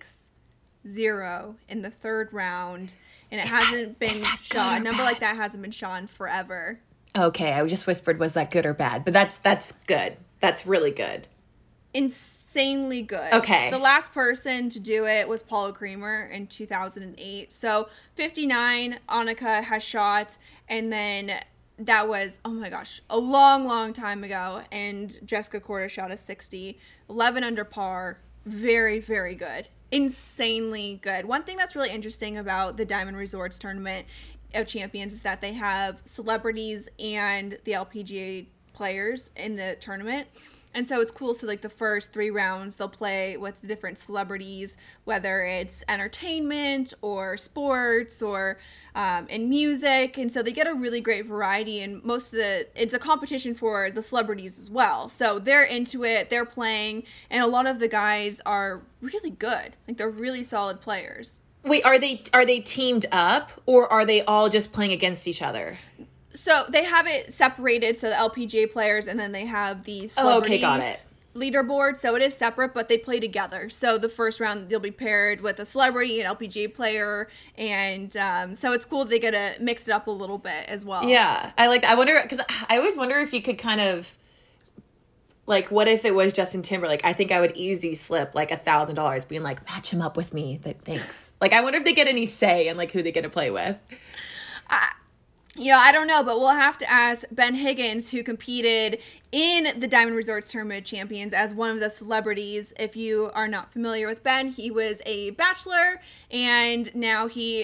6-0 in the third round. And it hasn't been shot. A number like that hasn't been shot in forever. Okay, I just whispered, was that good or bad? But that's good. That's really good. Insanely good. Okay. The last person to do it was Paula Creamer in 2008. So 59, Annika has shot, and then that was, oh my gosh, a long, long time ago. And Jessica Korda shot a 60, 11 under par. Very, very good. Insanely good. One thing that's really interesting about the Diamond Resorts Tournament of Champions is that they have celebrities and the LPGA players in the tournament. And so it's cool. So like the first 3 rounds, they'll play with different celebrities, whether it's entertainment or sports or in music. And so they get a really great variety. And it's a competition for the celebrities as well. So they're into it. They're playing. And a lot of the guys are really good. Like, they're really solid players. Wait, are they teamed up, or are they all just playing against each other? So they have it separated, so the LPGA players, and then they have the celebrity got it. leaderboard. So it is separate, but they play together. So the first round, they'll be paired with a celebrity, an LPGA player, and so it's cool they get to mix it up a little bit as well. Yeah, I wonder, because I always wonder if you could kind of, like, what if it was Justin Timberlake? I think I would easy slip like $1,000 being like, match him up with me. Thanks. Like, I wonder if they get any say in like who they get to play with. I don't know, but we'll have to ask Ben Higgins, who competed in the Diamond Resorts Tournament of Champions as one of the celebrities. If you are not familiar with Ben, he was a bachelor, and now he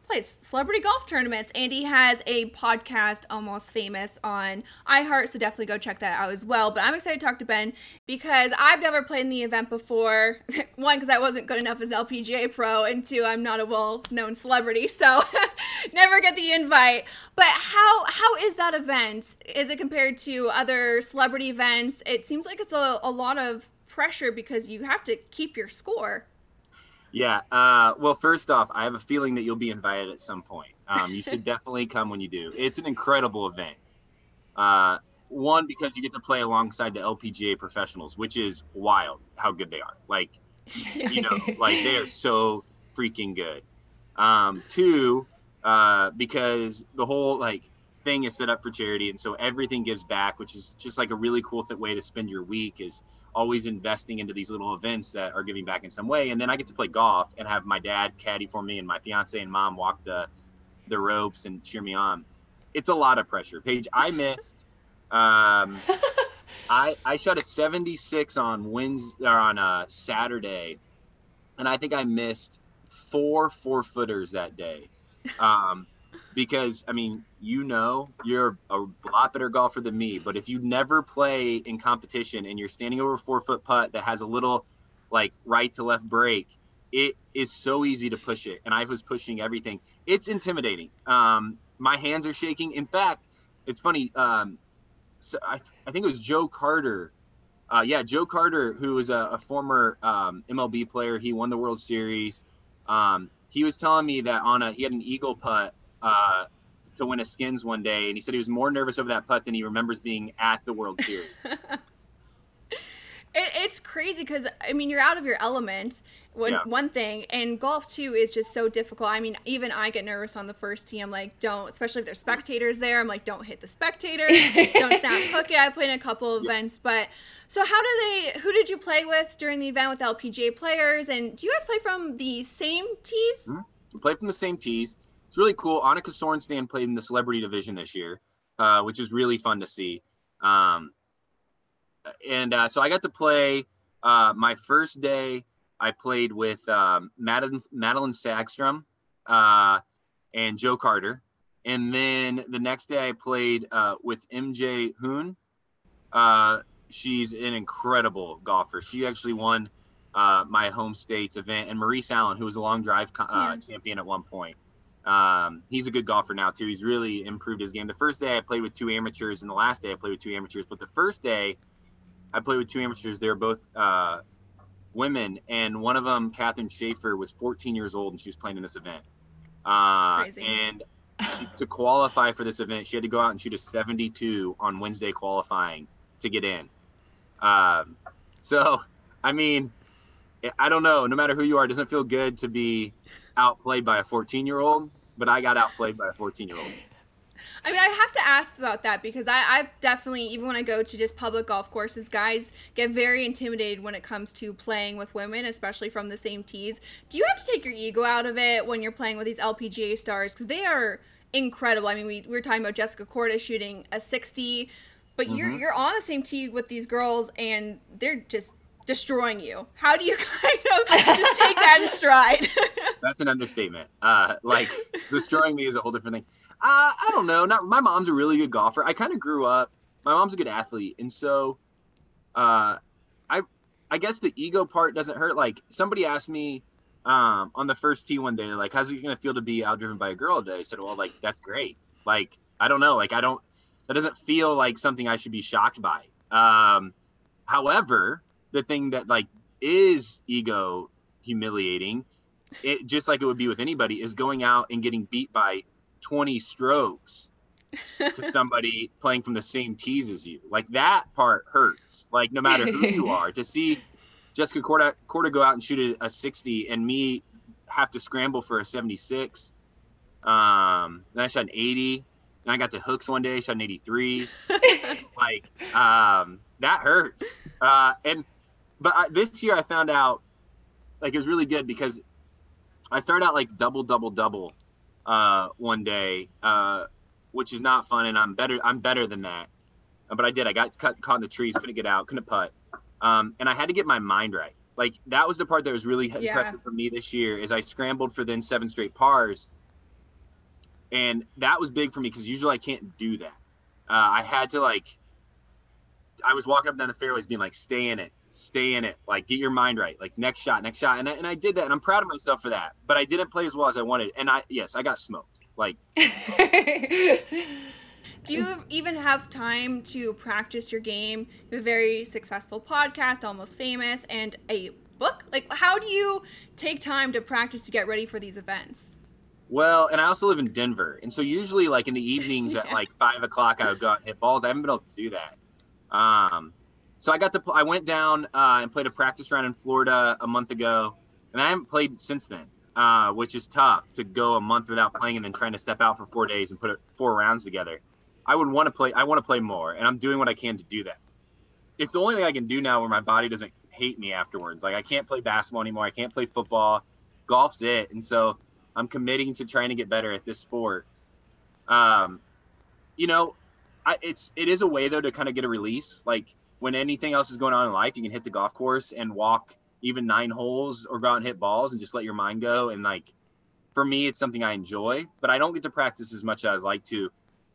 plays celebrity golf tournaments, and he has a podcast, Almost Famous, on iHeart, so definitely go check that out as well. But I'm excited to talk to Ben because I've never played in the event before. One, because I wasn't good enough as an LPGA pro, and two, I'm not a well-known celebrity, so never get the invite. But how is that event? Is it compared to other celebrity events? It seems like it's a lot of pressure because you have to keep your score. Yeah. Well, first off, I have a feeling that you'll be invited at some point. You should definitely come when you do. It's an incredible event. One, because you get to play alongside the LPGA professionals, which is wild how good they are. Like, like they are so freaking good. Two, because the whole thing is set up for charity, and so everything gives back, which is just like a really cool way to spend your week, is always investing into these little events that are giving back in some way. And then I get to play golf and have my dad caddy for me and my fiance and mom walk the ropes and cheer me on. It's a lot of pressure. Paige, I missed I shot a 76 on Saturday, and I think I missed 4 4-footers that day. Because, I mean, you're a lot better golfer than me, but if you never play in competition and you're standing over a 4-foot putt that has a little, right to left break, it is so easy to push it. And I was pushing everything. It's intimidating. My hands are shaking. In fact, it's funny. So I think it was Joe Carter. Joe Carter, who was a former MLB player. He won the World Series. He was telling me that he had an eagle putt to win a Skins one day, and he said he was more nervous over that putt than he remembers being at the World Series. It's crazy because, I mean, you're out of your element, one thing, and golf, too, is just so difficult. I mean, even I get nervous on the first tee. I'm like, don't, especially if there's spectators there, I'm like, don't hit the spectators, don't snap hook it. I played in a couple of events, but, so who did you play with during the event with LPGA players, and do you guys play from the same tees? Mm-hmm. We played from the same tees. It's really cool. Annika Sorenstam played in the celebrity division this year, which is really fun to see. So I got to play my first day. I played with Madeline Sagstrom and Joe Carter. And then the next day I played with MJ Hoon. She's an incredible golfer. She actually won my home state's event. And Maurice Allen, who was a long drive champion at one point. He's a good golfer now too. He's really improved his game. The first day I played with 2 amateurs, and the last day I played with 2 amateurs. But the first day I played with 2 amateurs. They were both women, and one of them, Catherine Schaefer, was 14 years old, and she was playing in this event. Crazy. And to qualify for this event, she had to go out and shoot a 72 on Wednesday qualifying to get in. So, I mean, I don't know. No matter who you are, it doesn't feel good to be outplayed by a 14-year-old, but I got outplayed by a 14-year-old. I mean, I have to ask about that because I've definitely, even when I go to just public golf courses, guys get very intimidated when it comes to playing with women, especially from the same tees. Do you have to take your ego out of it when you're playing with these LPGA stars? Because they are incredible. I mean, we were talking about Jessica Korda shooting a 60, but you're on the same tee with these girls, and they're just destroying you. How do you kind of just take that in stride? That's an understatement. Destroying me is a whole different thing. I don't know. My mom's a really good golfer. I kind of grew up. My mom's a good athlete, and so, I guess the ego part doesn't hurt. Like, somebody asked me, on the first tee one day, they're like, "How's it gonna feel to be outdriven by a girl today?" I said, "Well, that's great. Like, I don't know. That doesn't feel like something I should be shocked by." However, the thing that is ego humiliating, it just like it would be with anybody, is going out and getting beat by 20 strokes to somebody playing from the same tees as you. Like, that part hurts. Like, no matter who you are, to see Jessica Korda go out and shoot a 60 and me have to scramble for a 76. Then I shot an 80. Then I got the hooks one day, shot an 83. That hurts. But this year I found out, it was really good because I started out double one day, which is not fun, and I'm better than that. But I did. I got caught in the trees, couldn't get out, couldn't putt. And I had to get my mind right. That was the part that was really impressive for me this year, is I scrambled for then 7 straight pars. And that was big for me because usually I can't do that. I had to I was walking up and down the fairways being like, stay in it, like get your mind right, like next shot. And I did that, and I'm proud of myself for that. But I didn't play as well as I wanted. And I got smoked. Like, do you even have time to practice your game? You have a very successful podcast, Almost Famous, and a book. Like, how do you take time to practice to get ready for these events? Well, and I also live in Denver. And so usually like in the evenings at like 5 o'clock, I would go out and hit balls. I haven't been able to do that. So I went down and played a practice round in Florida a month ago, and I haven't played since then, which is tough to go a month without playing and then trying to step out for 4 days and put 4 rounds together. I want to play more, and I'm doing what I can to do that. It's the only thing I can do now where my body doesn't hate me afterwards. Like, I can't play basketball anymore. I can't play football. Golf's it. And so I'm committing to trying to get better at this sport. It is a way though to kind of get a release. Like, when anything else is going on in life, you can hit the golf course and walk even 9 holes or go out and hit balls and just let your mind go. And like, for me, it's something I enjoy, but I don't get to practice as much as I'd like to.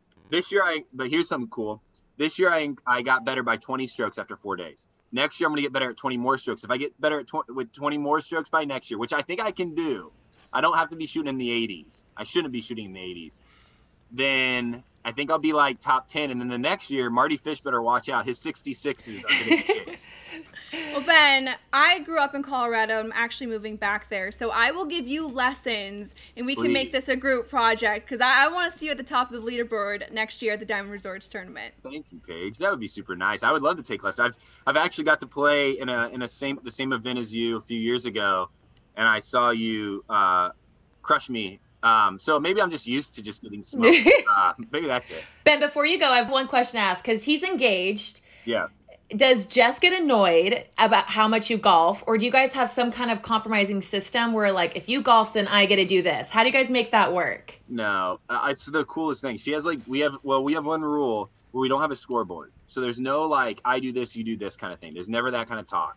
But here's something cool. This year I got better by 20 strokes after 4 days. Next year, I'm going to get better at 20 more strokes. If I get better with 20 more strokes by next year, which I think I can do, I don't have to be shooting in the 80s. I shouldn't be shooting in the 80s. Then I think I'll be like top 10. And then the next year, Marty Fish better watch out. His 66s are going to be chased. Well, Ben, I grew up in Colorado. I'm actually moving back there. So I will give you lessons, and we can make this a group project, because I want to see you at the top of the leaderboard next year at the Diamond Resorts tournament. Thank you, Paige. That would be super nice. I would love to take lessons. I've actually got to play in the same event as you a few years ago, and I saw you crush me. So maybe I'm just used to just getting smoked. Maybe that's it. Ben, before you go, I have one question to ask, because he's engaged. Yeah. Does Jess get annoyed about how much you golf, or do you guys have some kind of compromising system where, like, if you golf, then I get to do this? How do you guys make that work? No, it's the coolest thing. She has we have one rule where we don't have a scoreboard. So there's no like, I do this, you do this kind of thing. There's never that kind of talk.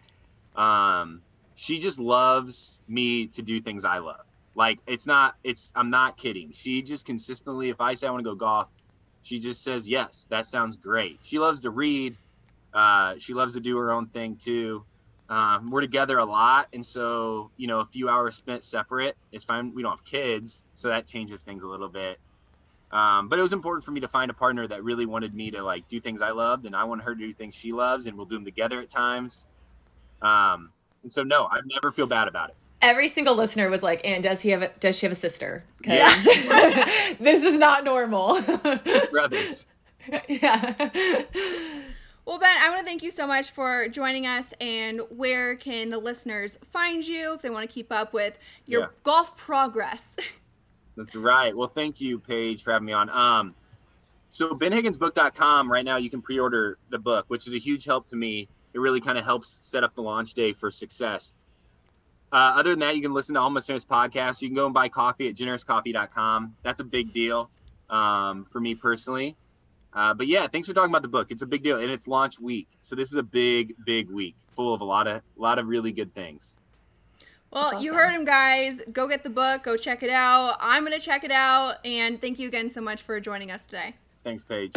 She just loves me to do things I love. Like, I'm not kidding. She just consistently, if I say I want to go golf, she just says, yes, that sounds great. She loves to read. She loves to do her own thing too. We're together a lot. And so, a few hours spent separate, it's fine. We don't have kids, so that changes things a little bit. But it was important for me to find a partner that really wanted me to like do things I loved, and I want her to do things she loves, and we'll do them together at times. And so, no, I never feel bad about it. Every single listener was like, "And does she have a sister? Because this is not normal." There's brothers. Yeah. Well, Ben, I want to thank you so much for joining us. And where can the listeners find you if they want to keep up with your golf progress? That's right. Well, thank you, Paige, for having me on. So benhigginsbook.com, right now you can pre-order the book, which is a huge help to me. It really kind of helps set up the launch day for success. Other than that, you can listen to Almost Famous podcast. You can go and buy coffee at generouscoffee.com. That's a big deal for me personally. But yeah, thanks for talking about the book. It's a big deal, and it's launch week. So this is a big, big week full of a lot of really good things. Well, awesome. You heard him, guys. Go get the book. Go check it out. I'm going to check it out. And thank you again so much for joining us today. Thanks, Paige.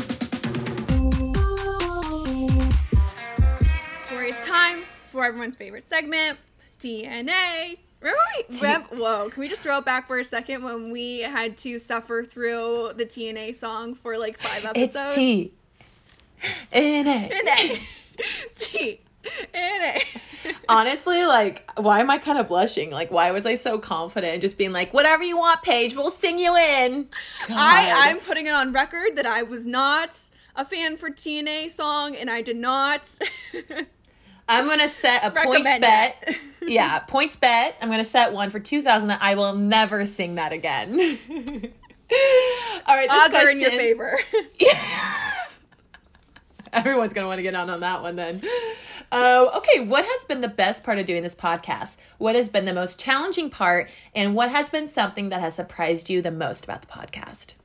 Tori, it's time for everyone's favorite segment, TNA. Whoa, can we just throw it back for a second when we had to suffer through the TNA song for like 5 episodes? It's TNA. TNA. Honestly, like, why am I kind of blushing? Like, why was I so confident just being like, whatever you want, Paige, we'll sing you in? I'm putting it on record that I was not a fan for TNA song, and I did not... I'm going to set a points bet. Yeah, points bet. I'm going to set one for 2,000 that I will never sing that again. All right, this odds are in your favor. Everyone's going to want to get on that one then. Okay, what has been the best part of doing this podcast? What has been the most challenging part? And what has been something that has surprised you the most about the podcast?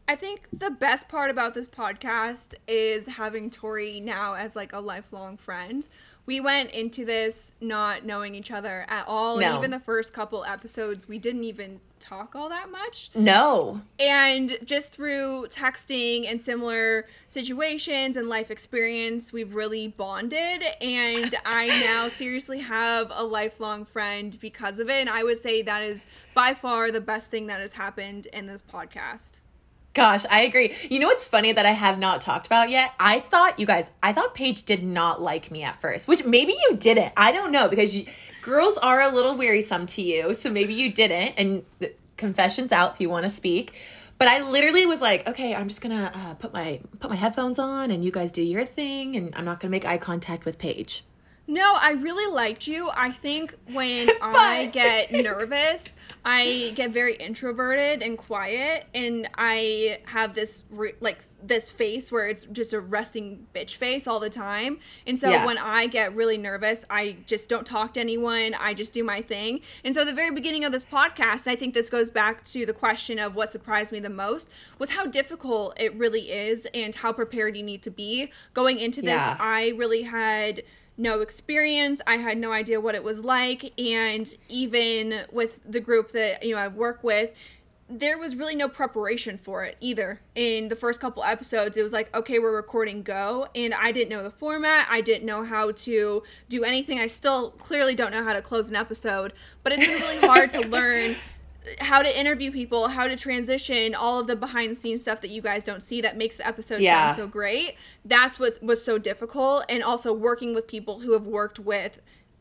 I think the best part about this podcast is having Tori now as like a lifelong friend. We went into this not knowing each other at all. No. And even the first couple episodes, we didn't even talk all that much. No. And just through texting and similar situations and life experience, we've really bonded. And I now seriously have a lifelong friend because of it. And I would say that is by far the best thing that has happened in this podcast. Gosh, I agree. You know what's funny that I have not talked about yet? I thought Paige did not like me at first, which maybe you didn't. I don't know, because girls are a little wearisome to you, so maybe you didn't. And confession's out if you want to speak. But I literally was like, okay, I'm just going to put my headphones on and you guys do your thing, and I'm not going to make eye contact with Paige. No, I really liked you. I think when I get nervous, I get very introverted and quiet, and I have this this face where it's just a resting bitch face all the time. And so when I get really nervous, I just don't talk to anyone. I just do my thing. And so at the very beginning of this podcast, and I think this goes back to the question of what surprised me the most, was how difficult it really is and how prepared you need to be. Going into this, I really had no experience. I had no idea what it was like. And even with the group that, I work with, there was really no preparation for it either. In the first couple episodes, it was like, okay, we're recording, go. And I didn't know the format. I didn't know how to do anything. I still clearly don't know how to close an episode, but it's been really hard to learn how to interview people, how to transition, all of the behind the scenes stuff that you guys don't see that makes the episode sound so great. That's what was so difficult. And also working with people who have worked with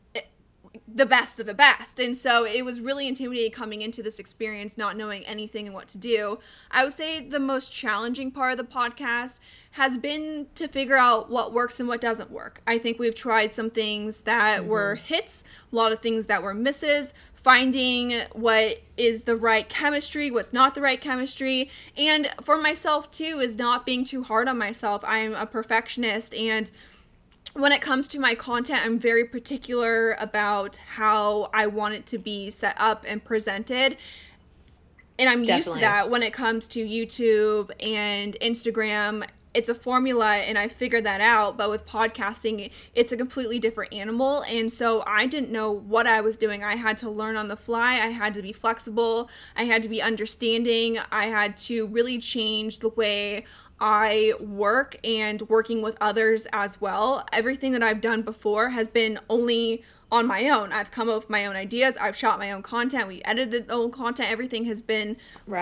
the best of the best. And so it was really intimidating coming into this experience, not knowing anything and what to do. I would say the most challenging part of the podcast has been to figure out what works and what doesn't work. I think we've tried some things that were hits, a lot of things that were misses, finding what is the right chemistry, what's not the right chemistry. And for myself too, is not being too hard on myself. I'm a perfectionist, and when it comes to my content, I'm very particular about how I want it to be set up and presented. And I'm used to that when it comes to YouTube and Instagram. It's a formula, and I figured that out. But with podcasting, it's a completely different animal. And so I didn't know what I was doing. I had to learn on the fly. I had to be flexible. I had to be understanding. I had to really change the way I work and working with others as well. Everything that I've done before has been only on my own. I've come up with my own ideas. I've shot my own content. We edited the own content. Everything has been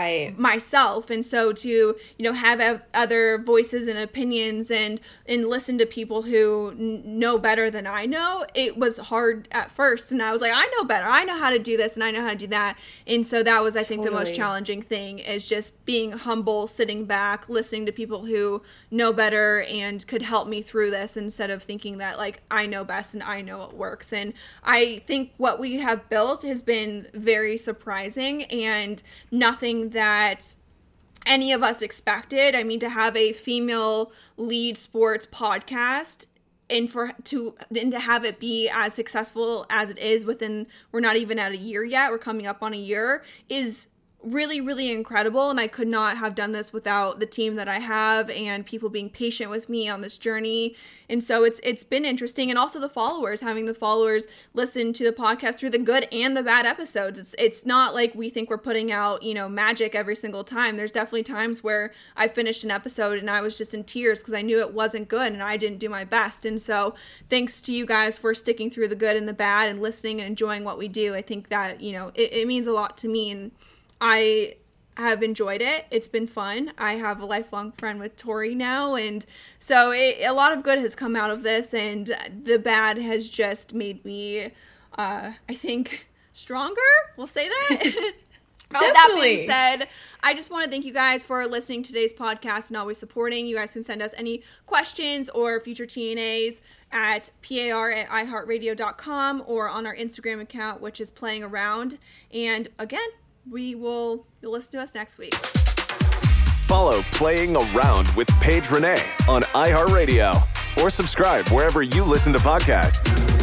myself. And so to, have other voices and opinions and listen to people who know better than I know, it was hard at first. And I was like, I know better. I know how to do this and I know how to do that. And so that was, I think, the most challenging thing, is just being humble, sitting back, listening to people who know better and could help me through this, instead of thinking that like I know best and I know what works. And I think what we have built has been very surprising and nothing that any of us expected. I mean, to have a female lead sports podcast and to have it be as successful as it is we're not even at a year yet, we're coming up on a year, is really, really incredible. And I could not have done this without the team that I have and people being patient with me on this journey. And so it's been interesting. And also having the followers listen to the podcast through the good and the bad episodes. It's not like we think we're putting out, magic every single time. There's definitely times where I finished an episode and I was just in tears because I knew it wasn't good and I didn't do my best. And so thanks to you guys for sticking through the good and the bad and listening and enjoying what we do. I think that, it means a lot to me, and I have enjoyed it. It's been fun. I have a lifelong friend with Tori now, and so a lot of good has come out of this, and the bad has just made me, I think, stronger. We'll say that. That being said, I just want to thank you guys for listening to today's podcast and always supporting. You guys can send us any questions or future TNAs at par@iheartradio.com or on our Instagram account, which is Playing Around. And again, you'll listen to us next week. Follow Playing Around with Paige Renee on iHeartRadio or subscribe wherever you listen to podcasts.